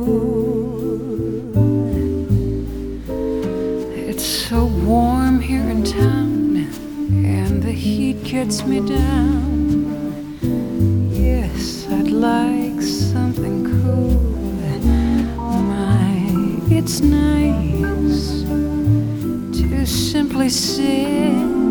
It's so warm here in town, and the heat gets me down. Yes, I'd like something cool. My, it's nice to simply sit